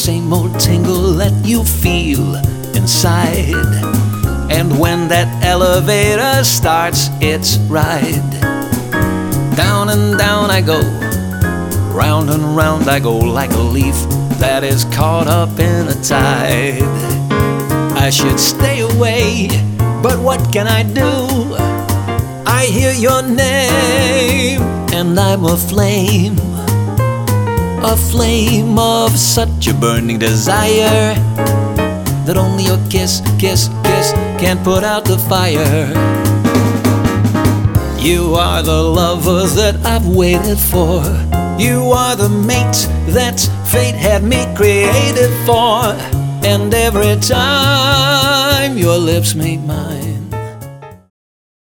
same old tingle that you feel inside. And when that elevator starts its ride, down and down I go, round and round I go, like a leaf that is caught up in a tide. I should stay away, but what can I do? I hear your name, and I'm aflame of such a burning desire that only your kiss, kiss, kiss can put out the fire. You are the lover that I've waited for. You are the mate that fate had me created for. And every time your lips meet mine,